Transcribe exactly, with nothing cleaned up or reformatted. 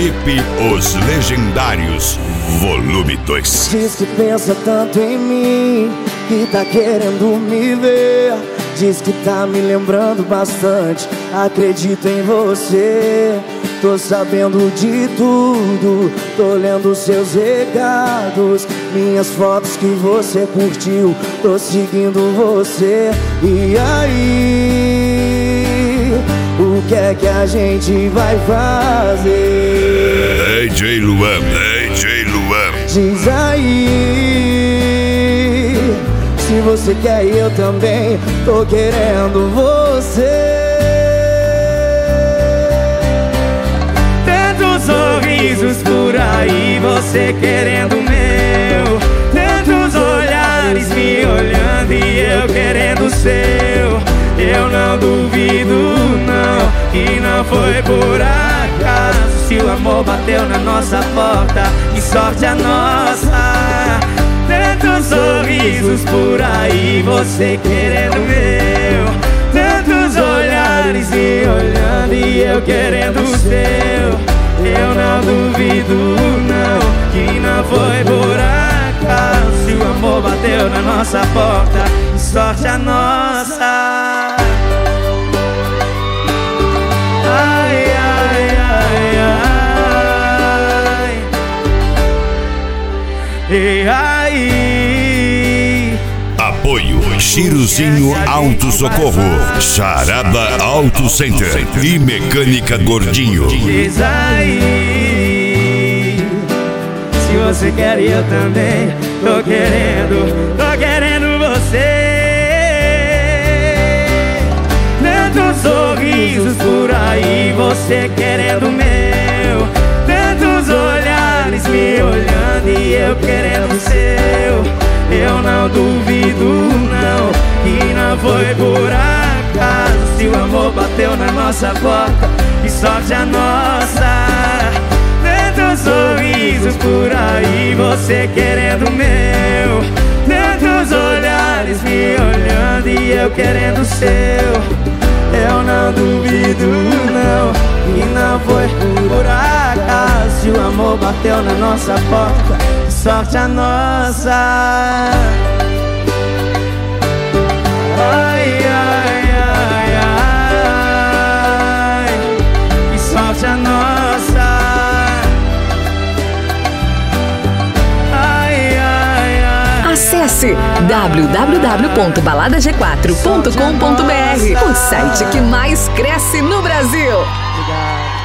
Clipe Os Legendários, volume dois. Diz que pensa tanto em mim, que tá querendo me ver. Diz que tá me lembrando bastante, acredito em você. Tô sabendo de tudo, tô lendo seus recados, minhas fotos que você curtiu, tô seguindo você. E aí, o que é que a gente vai fazer? D J Luan, D J Luan. Diz aí, se você quer eu também tô querendo você. Sorrisos por aí, você querendo o meu. Tantos olhares me olhando e eu querendo o seu. Eu não duvido não, que não foi por acaso. Se o amor bateu na nossa porta, que sorte a nossa. Tantos sorrisos por aí, você querendo o meu. Tantos olhares me olhando e eu querendo o seu. Eu não duvido não, que não foi por acaso. Se o amor bateu na nossa porta, que sorte a nossa. Ai, ai, ai, ai. E aí? Apoio Chiruzinho Auto Socorro, Charada Auto Center e Mecânica Gordinho. Diz aí, se você quer eu também tô querendo, tô querendo você. Tantos sorrisos por aí, você querendo o meu. Tantos olhares me olhando e eu querendo o seu. Eu não duvido não, que não foi por acaso. Se o amor bateu na nossa porta, que sorte a nossa. Tantos sorrisos por aí, você querendo o meu. Tantos olhares me olhando e eu querendo o seu. Eu não duvido não, que não foi por acaso. Se o amor bateu na nossa porta, que sorte a nossa. Ai, ai, ai, ai, que sorte a nossa. Ai, ai, ai. Acesse w w w ponto balada g quatro ponto com ponto b r, o site que mais cresce no Brasil. Obrigado.